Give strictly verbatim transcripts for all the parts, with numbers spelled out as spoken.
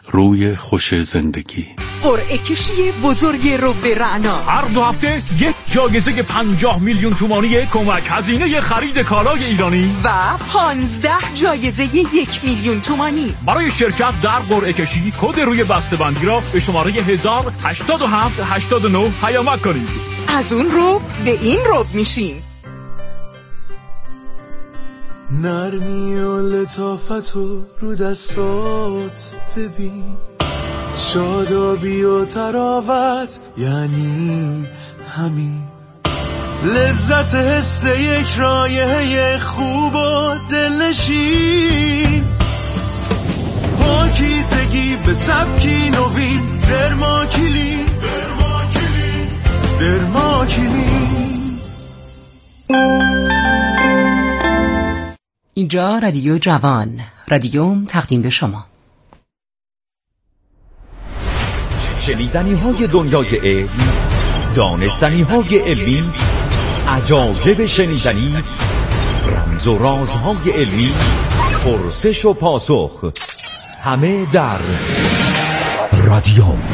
روی خوش زندگی. قرعه کشی بزرگ رب رعنا. هر دو هفته یک جایزه پنجاه میلیون تومانی کمک هزینه خرید کالای ایرانی و پانزده جایزه یک میلیون تومانی. برای شرکت در قرعه کشی کد روی بسته‌بندی را به شماره هزار و هشتاد و هفت هشتاد و نه پیامک کنید. از اون رب به این رب میشین. نرمی و لطافت و رو دستات ببین، شادابی و تراوت یعنی همین، لذت حس یک رایحه خوب و دلنشین، پاکیزگی به سبکی نوین، درماکیلین درماکیلین. اینجا رادیو جوان، رادیوم تقدیم به شما. شنیدنی های دنیای علم، دانستنی های علمی، عجایب شنیدنی، رمز و رازهای علمی، پرسش و پاسخ، همه در رادیوم.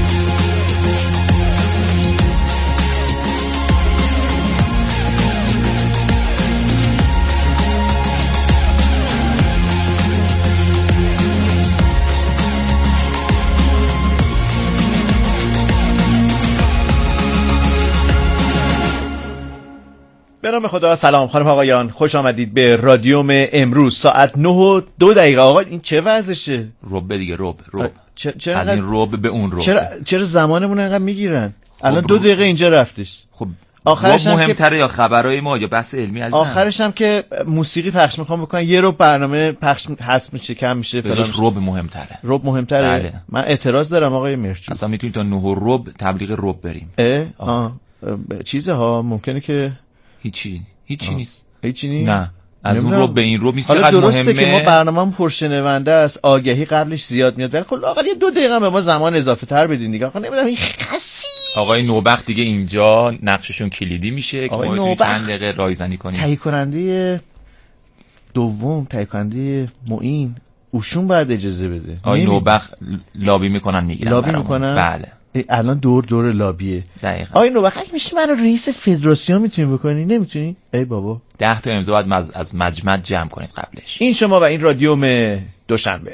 به نام خدا. سلام خانم آقایان، خوش آمدید به رادیوم امروز. ساعت نه و دو دقیقه. آقا این چه وضعشه؟ رب دیگه، رب رب چرا از این رب به اون رب. چرا چرا زمانمون انقدر میگیرن؟ الان دو دقیقه اینجا رفتش. خب آخرش هم مهمتره یا خبرای ما یا بحث علمی؟ از آخرش هم که موسیقی پخش میخوام بکنن، یه رو برنامه پخش حذف میشه، کم میشه فلان. رب مهمتره. رب مهمتره. بله. من اعتراض دارم آقای مرچو. اصلا میتونیم تا نه و رب تبلیغ رب بریم. اه آه. چیزها ممکنه که هیچی هیچی نیست. هیچی نیست. نه از اون رو به این رو نیست. حالا چقدر درسته مهمه که ما برنامه‌مون پرشنونده است، آگهی قبلش زیاد میاد، ولی خب لااقل یه دو دقیقه به ما زمان اضافه تر بدین دیگه. آخه نمیدونم این خسی. آقای نوبخت دیگه اینجا نقششون کلیدی میشه که ما بتونیم چند دقیقه رایزنی کنیم. تهیه کننده دوم، تهیه کننده معین، اوشون باید اجازه بده. آقای نوبخت لابی میکنن میگیرن. لابی میکنن؟ بله. الان دور دور لابیه. دقیقاً. آقای نوبخت میشه منو رئیس فدراسیون میتونی بکنی؟ نمیتونی؟ ای بابا. ده تا امضا باید مز... از مجمع جمع کنید قبلش. این شما و این رادیوم دوشنبه.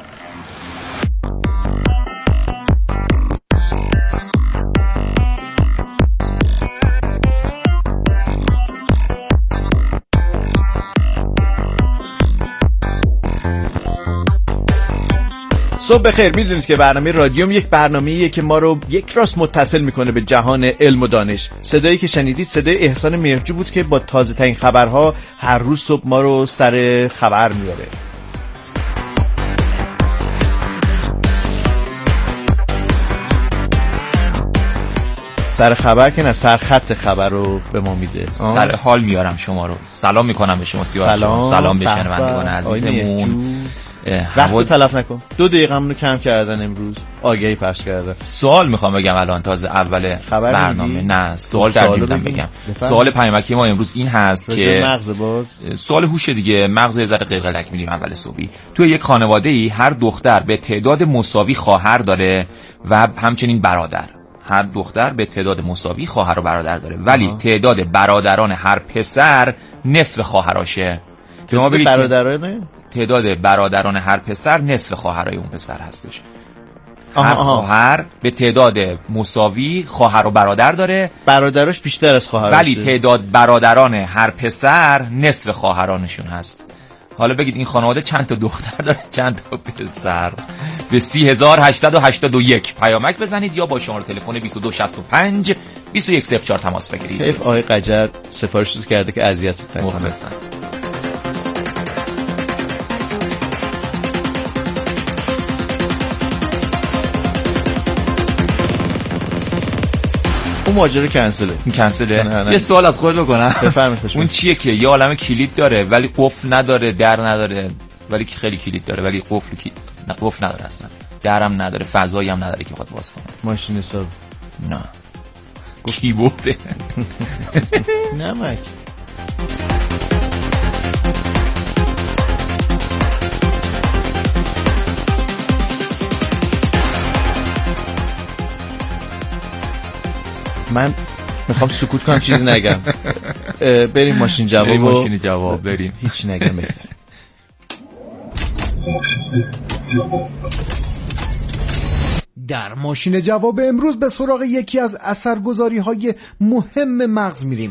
صبح بخیر. میدونید که برنامه رادیوم یک برنامه‌ایه که ما رو یک راست متصل میکنه به جهان علم و دانش. صدایی که شنیدید صدای احسان مهرجو بود که با تازه ترین خبرها هر روز صبح ما رو سر خبر میاره. سر خبر که نه، سر خط خبر رو به ما میده. سر حال میارم شما رو. سلام میکنم به شما سیاوش. سلام سلام به شنوندگان عزیزمون. وقت تلف نکن. دو دقیقه همونو کم کردن، امروز آگهی پخش کردن. سوال میخوام بگم الان تازه اول برنامه. نه سوال ترجیح میدم بگم. سوال پیامکی ما امروز این هست که مغز باز سوال هوش دیگه، مغز یه ذره قلقلک میدیم اول صبحی. توی یک خانواده‌ای هر دختر به تعداد مساوی خواهر داره و همچنین برادر. هر دختر به تعداد مساوی خواهر و برادر داره، ولی آه. تعداد برادران هر پسر نصف خواهراشه. که ما بگید برادرانه تعداد برادران هر پسر نصف خواهرای اون پسر هستش. آها هر آها. خواهر به تعداد مساوی خواهر و برادر داره، برادراش بیشتر از خواهرشه، ولی تعداد برادران هر پسر نصف خواهرانشون هست. حالا بگید این خانواده چند تا دختر داره، چند تا پسر؟ به سی هزار هشتصد و هشتاد و یک پیامک بزنید یا با شماره تلفن بیست و دو شصت و پنج بیست و یک صفر چهار تماس بگیرید. حیف آقای قجر سفارش کرده که اذیت نکنه. مخلصم. اون ماجرا کنسله. این کنسله. یه سوال از خود بکنم. بفرمایید. اون چیه که یه عالمه کلید داره ولی قفل نداره، در نداره، ولی که خیلی کلید داره ولی قفل کی نه قفل نداره اصلا. درم نداره، فضایی هم نداره که خود باز کنه. ماشین حساب. نه. کیبورد. نمک. من میخوام سکوت کنم چیزی نگم. بریم ماشین جواب. بریم ماشین جواب بریم. هیچ نگم بهتره. در ماشین جواب امروز به سراغ یکی از اثرگذاری‌های مهم مغز میریم.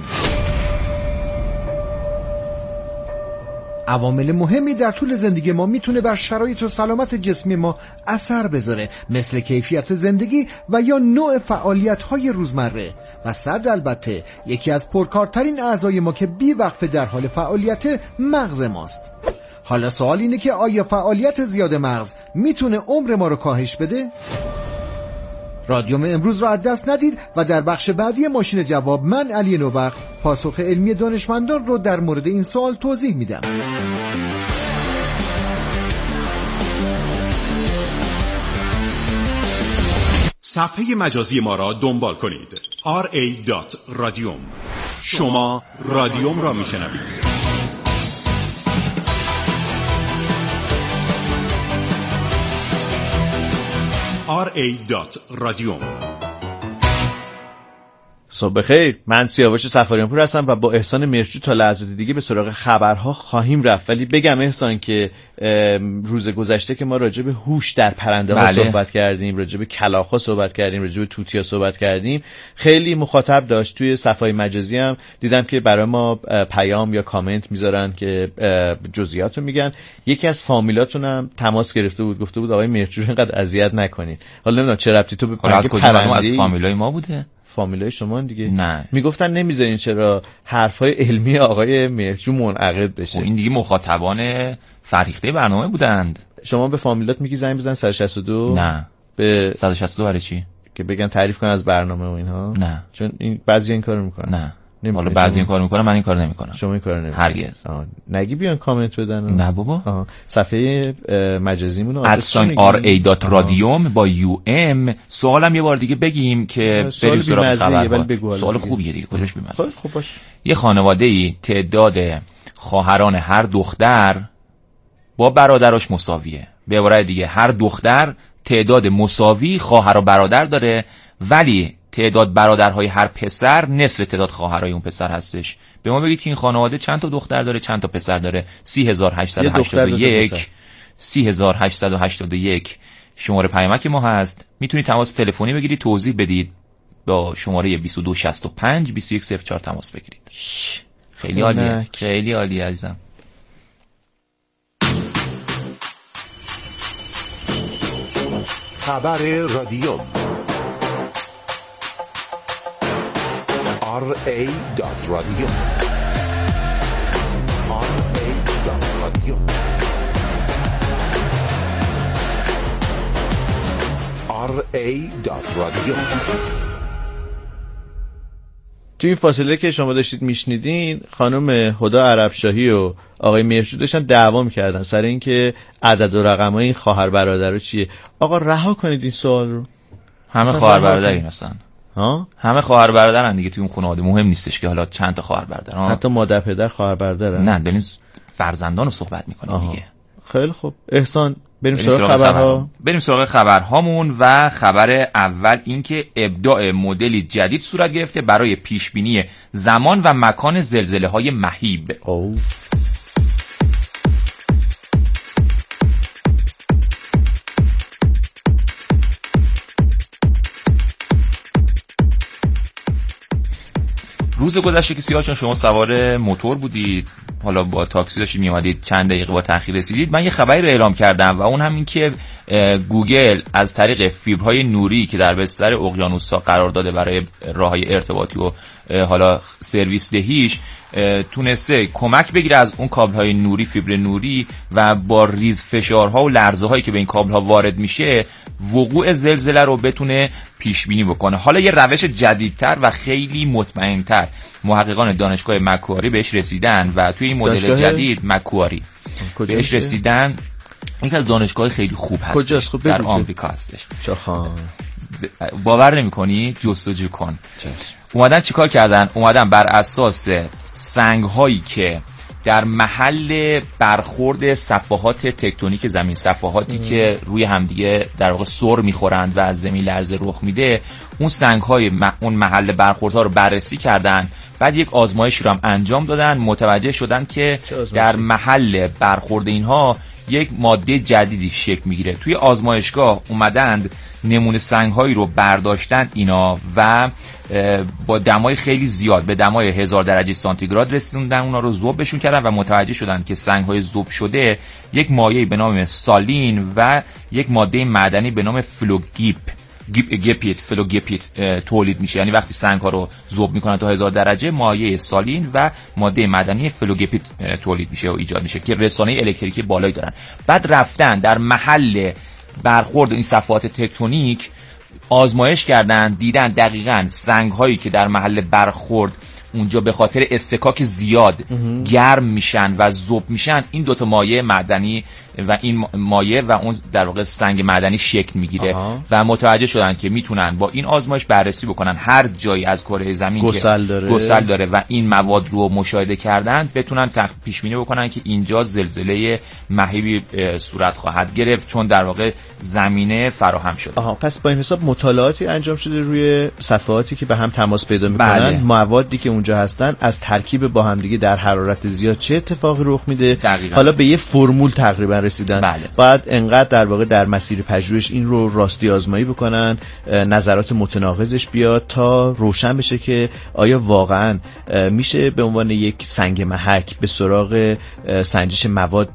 عوامل مهمی در طول زندگی ما میتونه بر شرایط و سلامت جسمی ما اثر بذاره، مثل کیفیت زندگی و یا نوع فعالیت‌های روزمره و صد البته یکی از پرکارترین اعضای ما که بی وقفه در حال فعالیت مغز ماست. حالا سوال اینه که آیا فعالیت زیاد مغز میتونه عمر ما رو کاهش بده؟ رادیوم امروز را از دست ندید و در بخش بعدی ماشین جواب من علی نوبخت پاسخ علمی دانشمندان رو در مورد این سوال توضیح میدم. صفحه مجازی ما را دنبال کنید آر ای دات رادیوم. شما رادیوم را میشنوید. آر ای دات رادیوم. صبح بخیر، من سیاوش سفاریان پور هستم و با احسان مرجو تا لحظات دیگه به سراغ خبرها خواهیم رفت. ولی بگم احسان که روز گذشته که ما راجع به هوش در پرنده ها بله. صحبت کردیم، راجع به کلاغ‌ها صحبت کردیم، راجع به توتیا صحبت کردیم، خیلی مخاطب داشت. توی صفحه مجازی هم دیدم که برای ما پیام یا کامنت میذارن که جزئیات رو میگن. یکی از فامیلاتون هم تماس گرفته بود، گفته بود آقای مرجو اینقدر اذیت نکنین. حالا نمیدونم چه ربطی تو به پرنده از فامیلای ما بوده؟ فامیلای شما دیگه نه. میگفتن نمیذارین چرا حرفای علمی آقای مرجو منعقد بشه. این دیگه مخاطبان فرهیخته برنامه بودند. شما به فامیلات میگی زنگ بزن صد و شصت و دو؟ نه. به صد و شصت و دو برای چی؟ که بگن تعریف کن از برنامه و اینها؟ نه. چون این بعضی این کارو میکنن. نه. حالا بعضی این کارو میکنن، من این کارو نمیکنم. شما این کارو نمیکنید. هرگز. نگی بیان کامنت بدن. نه بابا. آها. صفحه مجازیمون رو ادساین آر ای دات رادیوم با یو ام. سوالم یه بار دیگه بگیم که بریم سراغ خبر. سوال خوبیه دیگه، کجاش بی‌مزه است. خوب باش. یه خانواده‌ای تعداد خواهران هر دختر با برادراش مساویه. به عبارت دیگه هر دختر تعداد مساوی خواهر و برادر داره، ولی تعداد برادرهای هر پسر نصف تعداد خواهرای اون پسر هستش. به ما بگید که این خانواده چند تا دختر داره، چند تا پسر داره. سی هزار و هشتصد و هشتاد و یک سی هزار و هشتصد و هشتاد و یک شماره پیامک ما هست. میتونید تماس تلفنی بگیرید، توضیح بدید، با شماره بیست و دو شصت و پنج بیست و یک صفر چهار تماس بگیرید. خیلی عالیه، خیلی عالیه عزیزم. خبر رادیو آر ای دات رادیو آر ای دات رادیو آر ای دات رادیو. توی این فاصله که شما داشتید میشنیدین، خانم هدا عربشاهی و آقای مرجو داشتن دعوا میکردن سر این که عدد و رقمای این خواهر برادر چیه. آقا رها کنید این سوال رو. همه خواهر برادری مثلا ها؟ همه خواهر برادرن دیگه توی اون خانواده. مهم نیستش که حالا چند تا خواهر برادر. حتی مادر پدر خواهر برادرن. نه، داریم فرزندان رو صحبت میکنیم دیگه. خیلی خوب احسان، بریم سراغ خبرها. بریم سراغ خبرهامون و خبر اول این که ابداع مدلی جدید صورت گرفته برای پیش بینی زمان و مکان زلزله‌های مهیب. اوه. روز گذشته که سیاوش شما سوار موتور بودید، حالا با تاکسی داشتید میومدید، چند دقیقه با تأخیر رسیدید، من یه خبری رو اعلام کردم و اون هم این که گوگل از طریق فیبرهای نوری که در بستر اقیانوس‌ها قرار داده برای راههای ارتباطی و حالا سرویس دهیش تونسته کمک بگیره از اون کابل‌های نوری، فیبر نوری، و با ریز فشارها و لرزه‌هایی که به این کابل‌ها وارد میشه وقوع زلزله رو بتونه پیش بینی بکنه. حالا یه روش جدیدتر و خیلی مطمئن‌تر محققان دانشگاه مکواری بهش رسیدن و توی این مدل جدید مکواری بهش رسیدن. یکی از دانشگاه خیلی خوب هستش خوب در آمریکا هستش. باور نمی‌کنی؟ جستجو کن. اومدن چیکار کردن؟ اومدن بر اساس سنگ هایی که در محل برخورد صفحات تکتونیک زمین، صفحاتی ام. که روی همدیگه در واقع سر میخورند و از زمین لرزه رخ میده، اون سنگ‌های م... اون محل برخوردها رو بررسی کردن. بعد یک آزمایشی رو هم انجام دادن، متوجه شدن که در محل برخورد اینها یک ماده جدیدی شکل میگیره. توی آزمایشگاه اومدند نمونه سنگ‌هایی رو برداشتن اینا و با دمای خیلی زیاد به دمای هزار درجه سانتیگراد رسوندن، اونا رو ذوبشون کردن و متوجه شدن که سنگ‌های ذوب شده یک مایعی به نام سالین و یک ماده معدنی به نام فلوگیپ گپیت فلوگپیت تولید میشه. یعنی وقتی سنگ ها رو ذوب میکنن تا هزار درجه، مایع سالین و ماده معدنی فلوگپیت تولید میشه و ایجاد میشه که رسانه الکتریکی بالایی دارن. بعد رفتن در محل برخورد این صفحات تکتونیک آزمایش کردن، دیدن دقیقاً سنگ هایی که در محل برخورد اونجا به خاطر استکاک زیاد گرم میشن و ذوب میشن، این دوتا مایع معدنی و این مایع و اون در واقع سنگ معدنی شکل میگیره و متوجه شدن که میتونن با این آزمایش بررسی بکنن هر جایی از کره زمین گسل که داره. گسل داره و این مواد رو مشاهده کردن، بتونن پیش بینی بکنن که اینجا زلزله مهیبی صورت خواهد گرفت، چون در واقع زمینه فراهم شده. آها، پس با این حساب مطالعاتی انجام شده روی صفحاتی که به هم تماس پیدا میکنن. بله. موادی که اونجا هستن از ترکیب با هم دیگه در حرارت زیاد چه اتفاقی رخ میده، دقیقاً. حالا به یه فرمول تقریبا رسیدن. بله. بعد انقدر در واقع در مسیر پژوهش این رو راستی آزمایی بکنن، نظرات متناقضش بیاد تا روشن بشه که آیا واقعا میشه به عنوان یک سنگ محک به سراغ سنجش مواد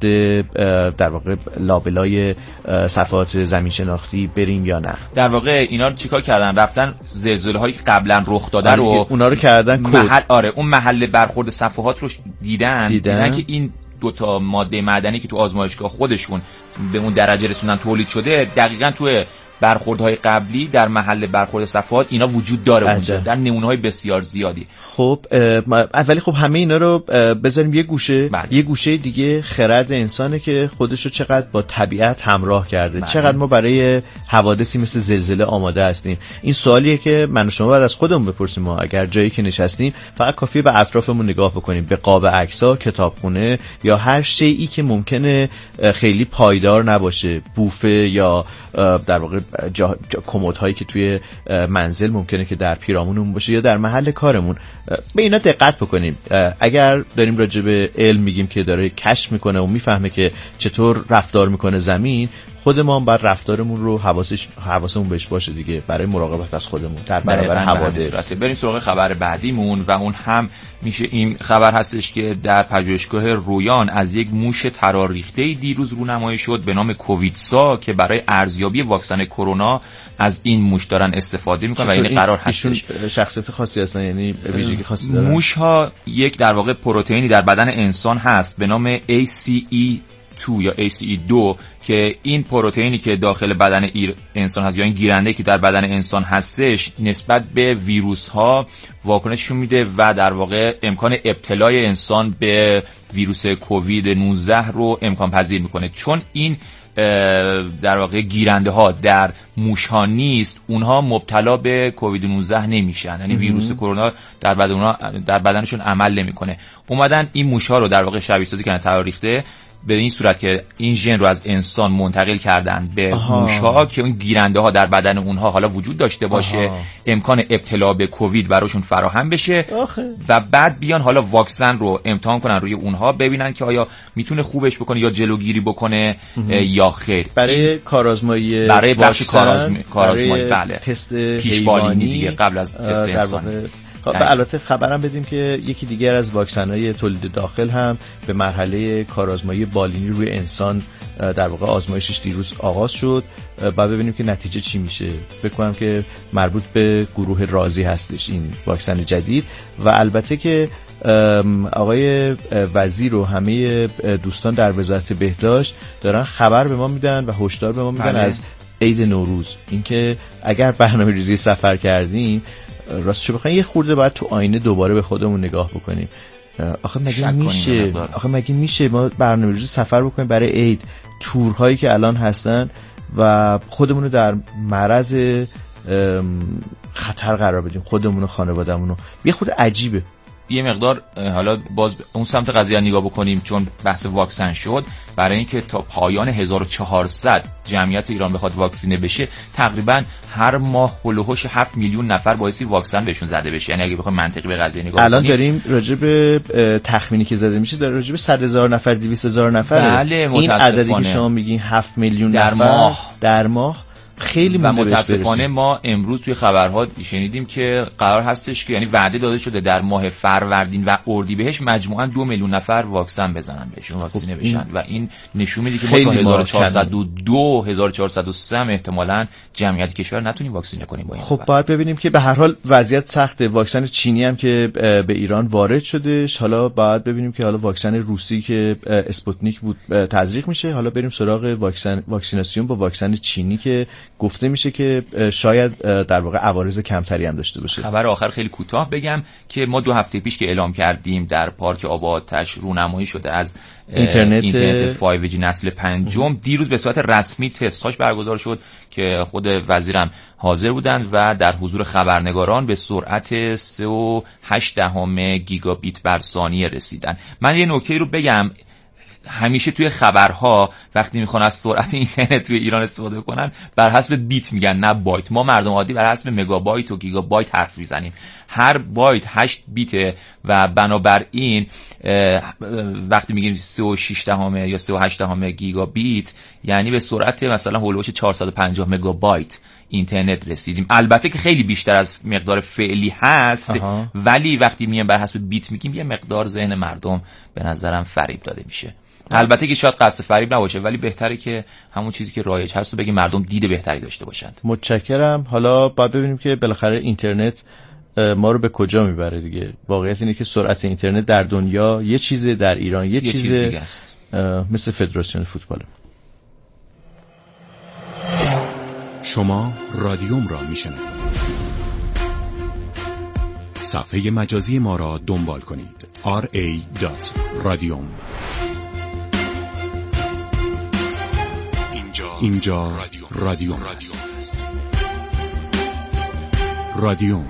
در واقع لابلای صفحات زمین شناختی بریم یا نه. در واقع اینا رو چیکار کردن؟ رفتن زلزله هایی که قبلا رخ داده رو اونا رو کردن محل آره اون محل برخورد صفحات رو دیدن دیدن, دیدن که این دوتا ماده معدنی که تو آزمایشگاه خودشون به اون درجه رسوندن تولید شده، دقیقاً توی برخوردهای قبلی در محل برخورد صفحات اینا وجود داره اونجا در نمونه‌های بسیار زیادی. خب اولی خب همه اینا رو بذاریم یه گوشه. بله. یه گوشه دیگه خرد انسانه که خودش رو چقدر با طبیعت همراه کرده. بله. چقدر ما برای حوادثی مثل زلزله آماده هستیم. این سوالیه که من و شما باید از خودمون بپرسیم. ما اگر جایی که نشستیم فقط کافیه به اطرافمون نگاه بکنیم، به قاب عکس‌ها، کتابخونه یا هر شیئی که ممکنه خیلی پایدار نباشه، بوفه یا در واقع کمدهایی که توی منزل ممکنه که در پیرامونمون باشه یا در محل کارمون، به اینا دقت بکنیم. اگر داریم راجع به علم میگیم که داره کشف میکنه و میفهمه که چطور رفتار میکنه زمین، خود ما هم باید رفتارمون رو حواسش حواسمون بهش باشه دیگه، برای مراقبت از خودمون در برابر حوادث. بریم سراغ خبر بعدیمون و اون هم میشه این خبر هستش که در پژوهشگاه رویان از یک موش تراریخته دیروز رونمایی شد به نام کوویدسا که برای ارزیابی واکسن کرونا از این موش دارن استفاده میکنن و این قرار هستش. شخصیت خاصی هستن، یعنی ویژگی خاصی دارن. موش ها یک در واقع پروتئینی در بدن انسان هست به نام ای سی ای دو یا ای سی ای دو که این پروتئینی که داخل بدن ایر انسان هست یا این گیرنده که در بدن انسان هستش نسبت به ویروس ها واکنششون میده و در واقع امکان ابتلای انسان به ویروس کووید نوزده رو امکان پذیر میکنه. چون این در واقع گیرنده ها در موش ها نیست، اونها مبتلا به کووید نوزده نمیشن، یعنی ویروس کرونا در بدن اونها در بدنشون عمل نمیکنه. اومدن این موش ها رو در واقع شبیه سازی کردن، تراریخته به این صورت که این ژن رو از انسان منتقل کردن به موش‌ها که اون گیرنده ها در بدن اونها حالا وجود داشته باشه، آها. امکان ابتلا به کووید براشون فراهم بشه آخه. و بعد بیان حالا واکسن رو امتحان کنن روی اونها، ببینن که آیا میتونه خوبش بکنه یا جلوگیری بکنه یا خیر. برای کارآزمایی برای بخش کارآزمایی کارآزمایی بله تست پیشبالینی دیگه قبل از تست انسانی. و البته خبرم بدیم که یکی دیگر از واکسن‌های تولید داخل هم به مرحله کارآزمایی بالینی روی انسان در واقع آزمایشش دیروز آغاز شد. بعد ببینیم که نتیجه چی میشه. فکر کنم که مربوط به گروه رازی هستش این واکسن جدید و البته که آقای وزیر و همه دوستان در وزارت بهداشت دارن خبر به ما میدن و هشدار به ما میدن بله. از عید نوروز، اینکه اگر برنامه‌ریزی سفر کردیم راستش بخوایم یه خورده باید تو آینه دوباره به خودمون نگاه بکنیم. آخه مگه میشه آخه مگه میشه ما برنامه‌ریزی سفر بکنیم برای عید، تورهایی که الان هستن و خودمون رو در معرض خطر قرار بدیم، خودمون و خانواده‌مون رو. یه خورده عجیبه. یه مقدار حالا باز اون سمت قضیه نگاه بکنیم، چون بحث واکسن شد، برای اینکه تا پایان هزار و چهارصد جمعیت ایران بخواد واکسینه بشه تقریبا هر ماه هولوحش هفت میلیون نفر بایستی واکسن بهشون زده بشه. یعنی اگه بخوایم منطقی به قضیه نگاه الان کنیم داریم راجع به تخمینی که زده میشه در راجع به صد هزار نفر دویست هزار نفر. بله این عددی که شما میگین هفت میلیون در نفر ماه در ماه خیلی و متاسفانه ما امروز توی خبرها شنیدیم که قرار هستش که یعنی وعده داده شده در ماه فروردین و اردیبهشت مجموعاً دو میلیون نفر واکسن بزنن بهشون، واکسینه بشن و این نشون میده که ما تا هزار و چهارصد و دو هزار و چهارصد و سه احتمالاً جمعیت کشور نتونیم واکسینه کنیم با این. خب باید ببینیم که به هر حال وضعیت سخته. واکسن چینی هم که به ایران وارد شدهش، حالا باید ببینیم که حالا واکسن روسی که اسپوتنیک بود تزریق میشه، حالا بریم سراغ واکسن واکسیناسیون با واکسن چینی که گفته میشه که شاید در واقع عوارض کمتری هم داشته باشه. خبر آخر خیلی کوتاه بگم که ما دو هفته پیش که اعلام کردیم در پارک آب آتش رونمایی شده از اینترنت, اینترنت فایو جی نسل پنجم، دیروز به صورت رسمی تستاش برگزار شد که خود وزیرم حاضر بودند و در حضور خبرنگاران به سرعت سه و هشت دهم گیگابیت بر ثانیه رسیدن. من یه نکته رو بگم، همیشه توی خبرها وقتی میخوان از سرعت اینترنت توی ایران استفاده کنن بر حسب بیت میگن نه بایت. ما مردم عادی بر حسب مگابایت و گیگابایت حرف میزنیم. هر بایت هشت بیته و بنابراین وقتی میگیم سه و شش دهم یا سه و هشت دهم گیگابیت یعنی به سرعت مثلا هولوش چهارصد و پنجاه مگابایت اینترنت رسیدیم. البته که خیلی بیشتر از مقدار فعلی هست. آها. ولی وقتی میگیم بر حسب بیت میگیم یه مقدار ذهن مردم به نظرم فریب داده میشه. البته که شاید قصد فریب نباشه ولی بهتره که همون چیزی که رایج هست رو بگیم مردم دید بهتری داشته باشند. متشکرم. حالا باید ببینیم که بالاخره اینترنت ما رو به کجا میبره دیگه. واقعیت اینه که سرعت اینترنت در دنیا یه چیزه، در ایران یه, یه چیزه چیز دیگه است. مثل فدراسیون فوتبال. شما رادیوم را میشنوید. صفحه مجازی ما را دنبال کنید. آر ای دات رادیوم. اینجا اینجا رادیوم است. رادیوم.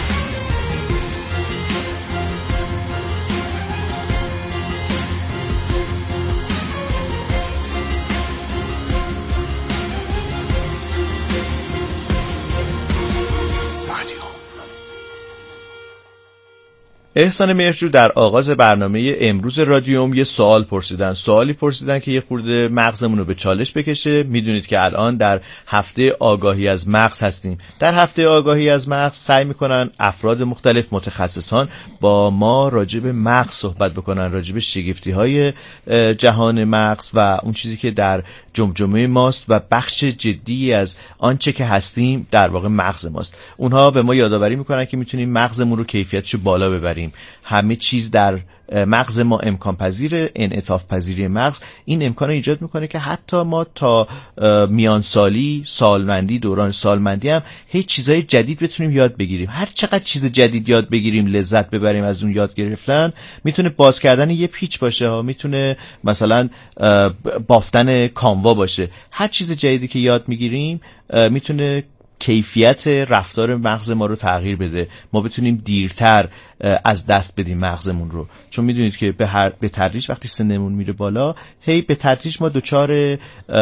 احسان مهرجو در آغاز برنامه امروز رادیوم یه سوال پرسیدن. سوالی پرسیدن که یه خورده مغزمون رو به چالش بکشه. میدونید که الان در هفته آگاهی از مغز هستیم. در هفته آگاهی از مغز سعی میکنن افراد مختلف متخصصان با ما راجع به مغز صحبت بکنن، راجع به شگفتی‌های جهان مغز و اون چیزی که در جمجمه ماست و بخش جدی از آنچه که هستیم در واقع مغز ماست. اونها به ما یادآوری میکنن که میتونیم مغزمون رو کیفیتشو بالا ببریم. همه چیز در مغز ما امکان پذیره. انعطاف پذیری مغز این امکان رو ایجاد میکنه که حتی ما تا میان سالی، سالمندی، دوران سالمندی هم هیچ چیزای جدید بتونیم یاد بگیریم. هر چقدر چیز جدید یاد بگیریم، لذت ببریم از اون یاد گرفتن. میتونه باز کردن یه پیچ باشه ها، میتونه مثلا بافتن کانوا باشه. هر چیز جدیدی که یاد میگیریم میتونه کیفیت رفتار مغز ما رو تغییر بده. ما بتونیم دیرتر از دست بدیم مغزمون رو، چون میدونید که به هر به تدریج وقتی سنمون میره بالا هی به تدریج ما دچار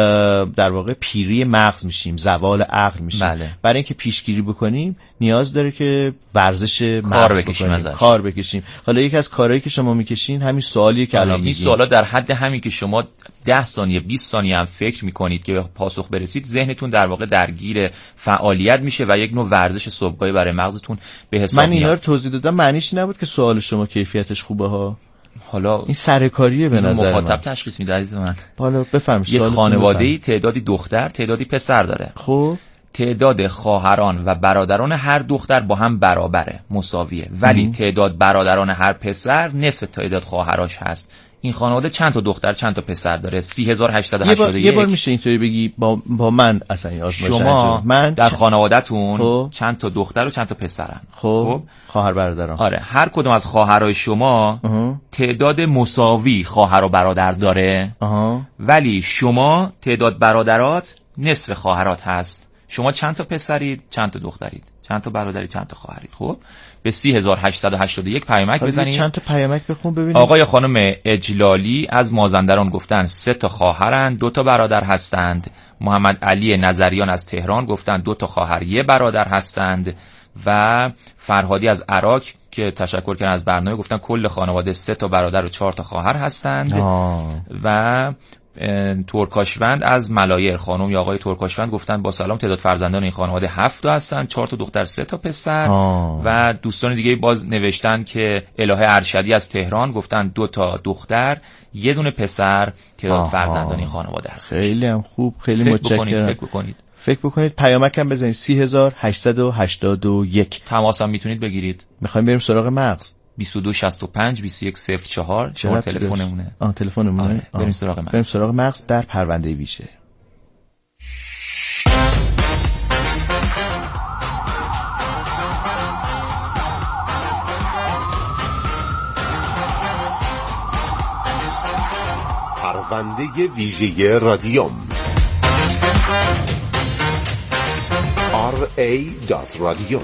در واقع پیری مغز میشیم، زوال عقل میشیم. بله. برای اینکه پیشگیری بکنیم نیاز داره که ورزش کار مغز بکشیم بکنیم، کار بکشیم. حالا یکی از کارهایی که شما میکشین همین سوالیه که الان میگیم. این سوالا در حد همین که شما ده ثانیه بیست ثانیه هم فکر میکنید که به پاسخ برسید، ذهنتون در واقع درگیر فعالیت میشه و یک نوع ورزش صبحگاهی برای مغزتون به حساب میاد. من اینا رو توضیح دادم معنیش نبود که سوال شما کیفیتش خوبه ها. حالا این سرکاریه به نظر من. مخاطب تشخیص میده عزیز من. حالا بفهم. یک خانواده‌ای تعدادی دختر، تعدادی پسر داره. خب تعداد خواهران و برادران هر دختر با هم برابره، مساویه. ولی ام. تعداد برادران هر پسر نصف تعداد خواهراش هست. این خانواده چند تا دختر چند تا پسر داره؟ سی هزار و هشتصد و هشتاد و یک. یه بار میشه اینطوری بگی با, با من اصلا این آزمایش شما من در چ... خانواده‌تون خب. چند تا دختر و چند تا پسرن؟ خب خواهر برادران. آره، هر کدوم از خواهرای شما اه. تعداد مساوی خواهر و برادر داره. اه. ولی شما تعداد برادرات نصف خواهرات هست. شما چند تا پسرید، چند تا دخترید، چند تا برادرید، چند تا خواهرید. خب به سی هزار و هشتصد و هشتاد و یک پیامک بزنید. چند تا پیامک بخون ببینید. آقای خانم اجلالی از مازندران گفتن سه تا خواهرند، دو تا برادر هستند. محمد علی نظریان از تهران گفتن دو تا خواهر، یه برادر هستند. و فرهادی از عراق که تشکر کردن از برنامه گفتن کل خانواده سه تا برادر و چهار تا خواهر هستند. آه. و ترکاشوند از ملایر، خانم یا آقای ترکاشوند گفتن با سلام تعداد فرزندان این خانواده هفت تا هستند، چهار تا دختر، سه تا پسر. آه. و دوستان دیگه باز نوشتن که الهه ارشدی از تهران گفتن دو تا دختر، یه دونه پسر، تعداد فرزندان این خانواده هست. خیلی هم خوب، خیلی فکر متشکرم. بکنید، فکر بکنید. فکر بکنید پیامک هم بزنید سی هزار و هشتصد و هشتاد و یک. تماس هم میتونید بگیرید. میخوایم بریم سراغ مغز. بیست و دو شصت و پنج بیست و یک صفر چهار شما تلفنمونه. آه تلفنمونه. آره. بریم سراغ مغز. بریم سراغ مغز در پرونده ویژه. پرونده ویژه رادیوم آر ای دات رادیوم.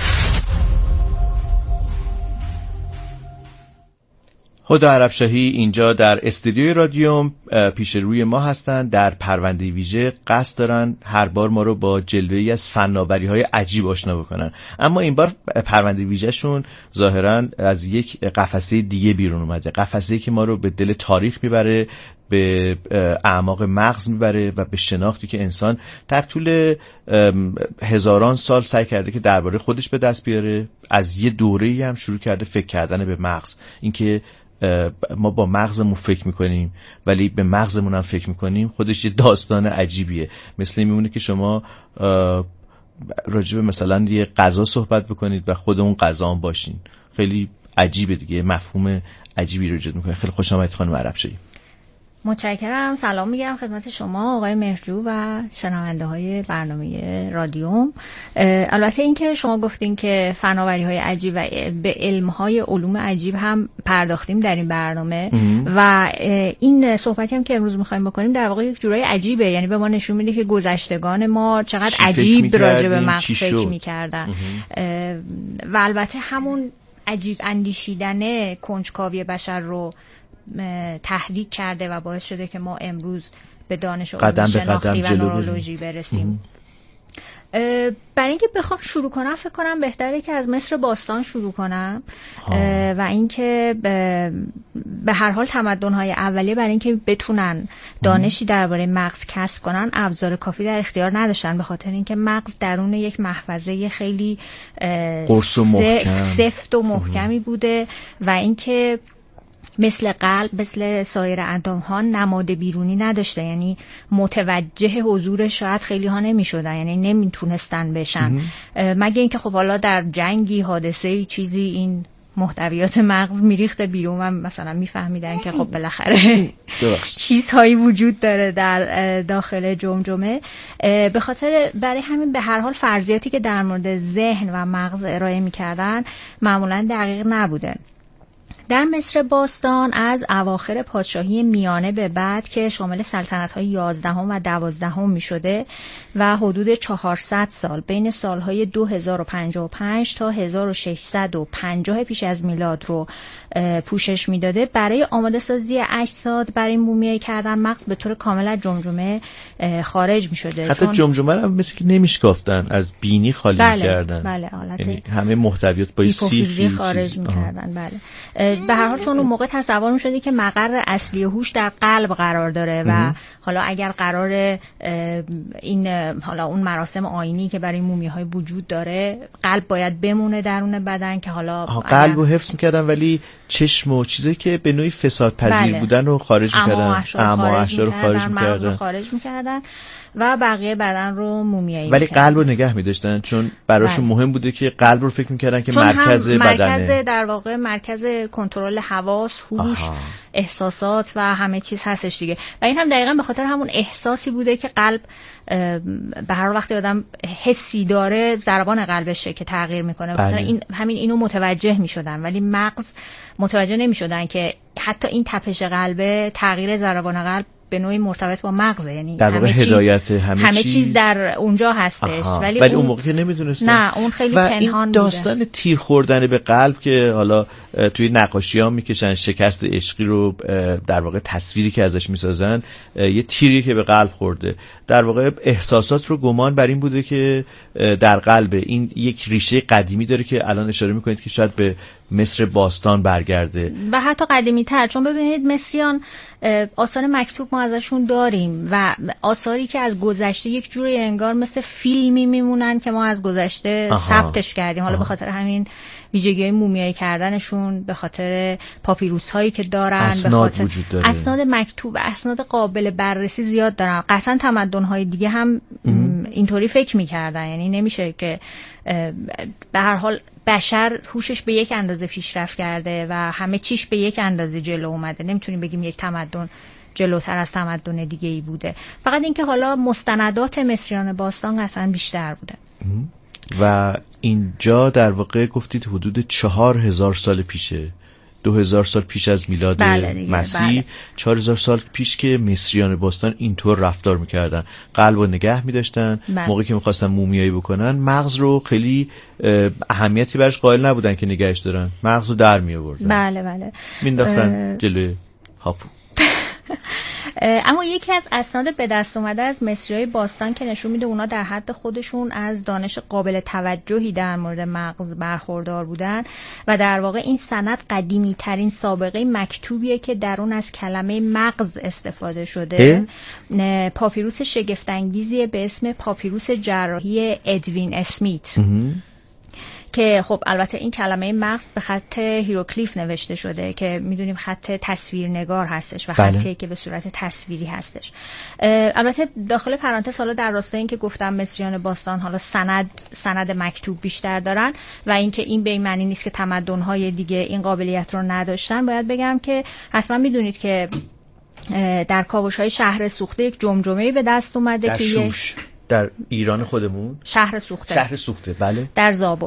خدا عربشاهی اینجا در استودیوی رادیوم پیش روی ما هستند. در پرونده ویژه قصد دارن هر بار ما رو با جلوه‌ای از فناوری‌های عجیب آشنا بکنن، اما این بار پرونده ویژه‌شون ظاهراً از یک قفسه دیگه بیرون اومده، قفسه‌ای که ما رو به دل تاریخ میبره، به اعماق مغز میبره و به شناختی که انسان در طول هزاران سال سعی کرده که درباره خودش به دست بیاره. از یه دوره‌ای هم شروع کرده فکر کردن به مغز، اینکه ما با مغزمون فکر میکنیم ولی به مغزمون هم فکر میکنیم، خودش یه داستان عجیبیه. مثل این میمونه که شما راجع به مثلا یه غذا صحبت بکنید و خود اون غذا هم باشین. خیلی عجیبه دیگه، مفهوم عجیبی رو ایجاد میکنه. خیلی خوش آمدید خانم عربشاهی. متشکرم. سلام میگم خدمت شما آقای مهرجو و شنونده های برنامه رادیوم. البته این که شما گفتین که فناوری های عجیب و به علم های علوم عجیب هم پرداختیم در این برنامه ام. و این صحبتی هم که امروز میخوایم بکنیم در واقع یک جورای عجیبه، یعنی به ما نشون میده که گذشتگان ما چقدر عجیب راجع به مغز فکر میکردن و البته همون عجیب اندیشیدن کنجکاوی بشر رو تحریک کرده و باعث شده که ما امروز به دانش علوم شناختی و نورولوژی برسیم. برای اینکه بخوام شروع کنم فکر کنم بهتره که از مصر باستان شروع کنم و اینکه به هر حال تمدن‌های اولیه برای اینکه بتونن دانشی درباره مغز کسب کنن ابزار کافی در اختیار نداشتن، به خاطر اینکه مغز درون یک محفظه خیلی سفت و محکمی بوده و اینکه مثل قلب، مثل سایر اندام ها نماد بیرونی نداشته، یعنی متوجه حضور شاید خیلی ها نمی شدن، یعنی نمی تونستن بشن مگه اینکه خب حالا در جنگی، حادثه‌ای، چیزی این محتویات مغز میریخته بیرون و مثلا میفهمیدن که خب بالاخره چیزهایی وجود داره در داخل جمجمه. به خاطر برای همین به هر حال فرضیاتی که در مورد ذهن و مغز ارائه میکردن معمولا دقیق نبوده. در مصر باستان از اواخر پادشاهی میانه به بعد که شامل سلطنت‌های یازدهم و دوازدهم می‌شده و حدود چهارصد سال بین سال‌های دو هزار و پنجاه و پنج تا هزار و ششصد و پنجاه پیش از میلاد رو پوشش میداده، برای آماده سازی اجساد برای مومیایی کردن مغز به طور کامل از جمجمه خارج می‌شده. حتی چون... جمجمه رو مثل که نمی‌شکافتن، از بینی خالی بله، می‌کردن. بله، حالت یعنی همه محتویات با سیخی خارج می‌کردن. بله. به هر حال چون اون موقع تصور می‌شده که مقر اصلی هوش در قلب قرار داره و حالا اگر قرار این حالا اون مراسم آیینی که برای مومیاهای وجود داره، قلب باید بمونه درون بدن که حالا قلب رو حفظ می‌کردن ولی چشم و چیزی که به نوعی فساد پذیر بله. بودن رو خارج می‌کردن، اعماق و احشا رو خارج می‌کردن، خارج می‌کردن و بقیه بدن رو مومیایی ولی قلب رو نگه می‌داشتن چون براشون مهم بوده که قلب رو فکر می‌کردن که مرکز بدنه، مرکز در واقع مرکز کنترل حواس، هوش، احساسات و همه چیز هستش دیگه. و این هم دقیقاً به خاطر همون احساسی بوده که قلب به هر وقتی آدم حسی داره ضربان قلبشه که تغییر میکنه. بله. این همین اینو متوجه میشدن ولی مغز متوجه نمیشدن که حتی این تپش قلبه، تغییر ضربان قلب به نوعی مرتبط با مغزه، یعنی در واقع هدایت همه, همه چیز. چیز در اونجا هستش. ولی, ولی اون, اون موقع که نمیدونستن. نه اون خیلی و پنهان بوده. داستان تیر خوردن به قلب که حالا توی نقاشی ها میکشن، شکست عشقی رو در واقع تصویری که ازش میسازن یه تیری که به قلب خورده، در واقع احساسات رو گمان بر این بوده که در قلب این یک ریشه قدیمی داره که الان اشاره میکنید که شاید به مصر باستان برگرده و حتی قدیمی تر. چون ببینید مصریان آثار مکتوب ما ازشون داریم و آثاری که از گذشته یک جوری انگار مثل فیلمی میمونن که ما از گذشته ثبتش کردیم. حالا به خاطر همین ویژگی‌های مومیایی کردنشون، به خاطر پاپیروس هایی که دارن، به خاطر اسناد مکتوب، اسناد قابل بررسی زیاد دارن. قطعا تمدن های دیگه هم اینطوری فکر میکردن، یعنی نمیشه که به هر حال بشر هوشش به یک اندازه پیشرفت کرده و همه چیش به یک اندازه جلو اومده، نمیتونیم بگیم یک تمدن جلوتر از تمدن دیگه ای بوده. فقط اینکه حالا مستندات مصریان باستان قطعا بیشتر بوده. و اینجا در واقع گفتید حدود چهار هزار سال پیشه، دو هزار سال پیش از میلاد بله مسیح، بله. چهار هزار سال پیش که مصریان باستان اینطور رفتار میکردن، قلب رو نگه میداشتن. بله. موقعی که میخواستن مومیایی بکنن مغز رو خیلی اهمیتی برش قائل نبودن که نگهش دارن، مغز رو در میآوردن. بله بله مینداختن جلوی هاپو. اما یکی از اسناد به دست اومده از مصریای باستان که نشون میده اونا در حد خودشون از دانش قابل توجهی در مورد مغز برخوردار بودن و در واقع این سند قدیمی ترین سابقه مکتوبیه که در اون از کلمه مغز استفاده شده. پاپیروس شگفت‌انگیزی به اسم پاپیروس جراحی ادوین اسمیت که خب البته این کلمه مغز به خط هیروگلیف نوشته شده که میدونیم خط تصویرنگار هستش و خطی بله. که به صورت تصویری هستش. البته داخل پرانتز حالا در راستای این که گفتم مصریان باستان حالا سند سند مکتوب بیشتر دارن و اینکه این به این معنی نیست که تمدن‌های دیگه این قابلیت رو نداشتن، باید بگم که حتما میدونید که در کاوش‌های شهر سوخته یک جمجمه‌ای به دست اومده در که شوش. در ایران خودمون شهر سوخته شهر سوخته بله در زابل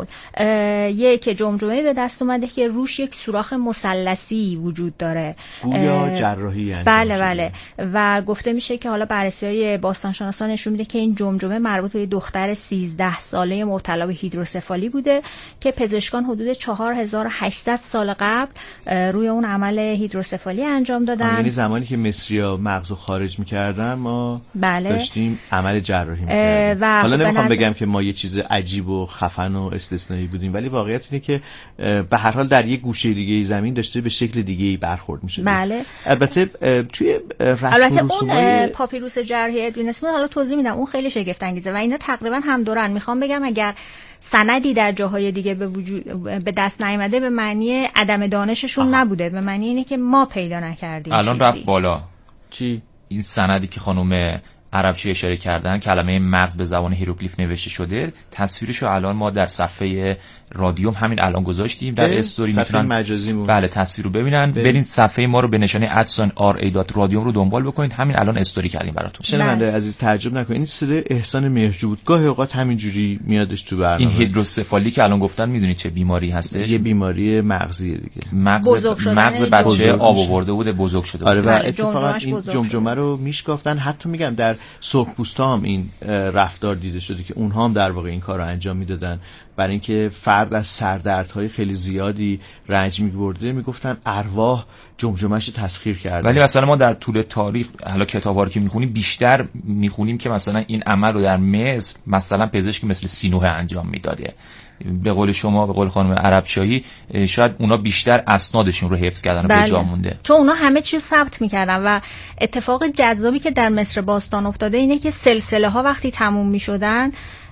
یک جمجمه به دست اومده که روش یک سوراخ مثلثی وجود داره، گویا جراحی انجام بله شده. بله و گفته میشه که حالا بررسی‌های باستانشناسان نشون میده که این جمجمه مربوط به دختر سیزده ساله مبتلا به هیدروسفالی بوده که پزشکان حدود چهار هزار و هشتصد سال قبل روی اون عمل هیدروسفالی انجام دادن. یعنی زمانی که مصری‌ها مغزو خارج می‌کردن ما بله. داشتیم عمل جراحی و حالا نمیخوام بگم که ما یه چیز عجیب و خفن و استثنایی بودیم، ولی واقعیت اینه که به هر حال در یه گوشه دیگه زمین داشته به شکل دیگه‌ای برخورد می‌شد. بله. البته توی رسم البته و اون های... پاپیروس جراحی ادوین اسمیت حالا توضیح میدم، اون خیلی شگفت انگیزه و اینا تقریبا هم دورن. میخوام بگم اگر سندی در جاهای دیگه به وجود به دست نیامده به معنی عدم دانششون آها. نبوده، به معنی اینه که ما پیدا نکردیم. الان رفت بالا. چی؟ این سندی که خانم عربچی اشاره کردن کلمه مغز به زبان هیروگلیف نوشته شده، تصویرشو الان ما در صفحه رادیوم همین الان گذاشتیم در استوری، میتونن مجازیمون بله تصویر رو ببینن. برین صفحه ما رو به نشانه ادسان آر ای دات رادیوم رو دنبال بکنید، همین الان استوری کردیم براتون. شنونده عزیز تعجب نکنید، این صدای احسان مهرجو بود، گاهی اوقات همینجوری میادش تو برنامه. این هیدروسفالی که الان گفتن میدونید چه بیماری هستش؟ یه بیماری مغزیه دیگه. مغز مغز بچه آب آورده بوده بزرگ شده بود. آره و اتفاقا این جمجمه رو میشکافتن، حتی میگم در سرخپوستا هم این رفتار دیده شده که اونها هم در واقع این کارو انجام میدادن، برای اینکه فرد از سردردهای خیلی زیادی رنج می‌برده میگفتن ارواح جمجمه‌اش تسخیر کرده. ولی مثلا ما در طول تاریخ حالا کتابا رو که می‌خونیم بیشتر می‌خونیم که مثلا این عمل رو در مصر مثلا پزشکی مثل سینوحه انجام میداده. به قول شما، به قول خانم عربشاهی، شاید اونا بیشتر اسنادشون رو حفظ کردن و بله. به جا مونده، چون اونا همه چیز ثبت می‌کردن و اتفاق جذابی که در مصر باستان افتاده اینه که سلسله ها وقتی تموم می‌شدن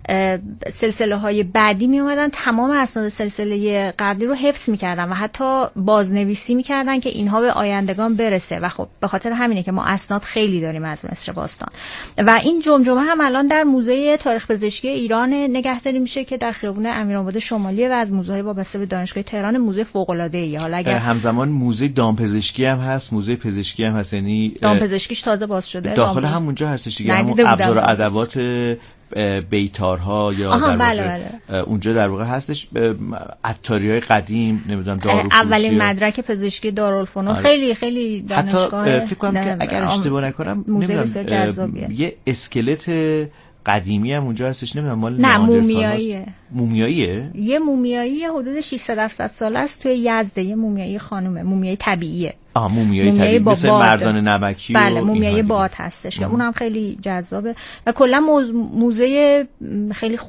سلسله های بعدی می اومدن تمام اسناد سلسله قبلی رو حفظ میکردن و حتی بازنویسی میکردن که اینها به آیندگان برسه و خب به خاطر همینه که ما اسناد خیلی داریم از مصر باستان و این جمجمه هم الان در موزه تاریخ پزشکی ایران نگهداری میشه که در خیابون امیرآباد شمالی و از موزه وابسته به دانشگاه تهران موزه فوق العاده ای. حالا اگر همزمان موزه دامپزشکی هم هست، موزه پزشکی هم هست، یعنی دامپزشکیش تازه باز شده داخل همونجا هستش دیگه، همون ابزار و ادوات بیتارها یا آها در بله واقع بله. اونجا در واقع هستش عطاریای قدیم، نمیدونم دارالفروشی، اولین مدرک پزشکی دارالفنون. آره. خیلی خیلی دانشگاه حتی فکر کنم که اگر اشتباه نکنم نمیدونم یه اسکلت قدیمی هم اونجا هستش، نمیدونم مال نه مومیاییه. مومیاییه؟ یه مومیایی حدود ششصد هفتصد ساله است توی یزد، یه مومیایی خانومه، مومیایی طبیعیه. آه مومیایی طبیعی مثل مردان نمکی. بله مومیایی باد هستش که اونم خیلی جذابه و کلا موزه خیلی